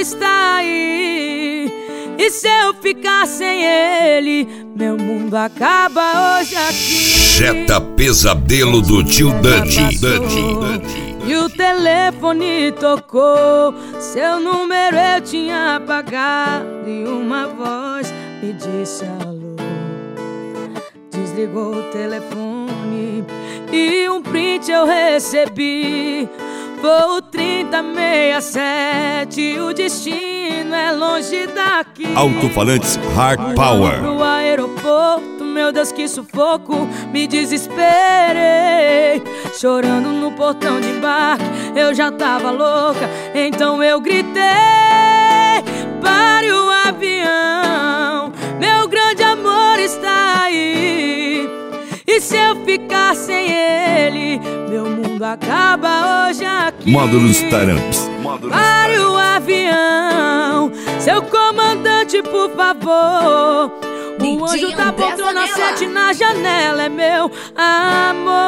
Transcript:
está aí. E se eu ficar sem ele, meu mundo acaba hoje aqui. Jetta Pesadelo do Tio Duddy. E o telefone tocou, seu número eu tinha apagado, e uma voz me disse alô. Desligou o telefone e um print eu recebi. Voo 3067, o destino é longe daqui. Alto-falantes Hard Power. Pro aeroporto, meu Deus, que sufoco, me desesperei. Chorando no portão de embarque, eu já tava louca, então eu gritei: pare o avião, meu grande amor está aí. E se eu ficar sem ele, meu mundo acaba hoje aqui. Módulos Taramps. Pare o avião, seu comandante, por favor. O anjo da poltrona 7 na janela é meu amor.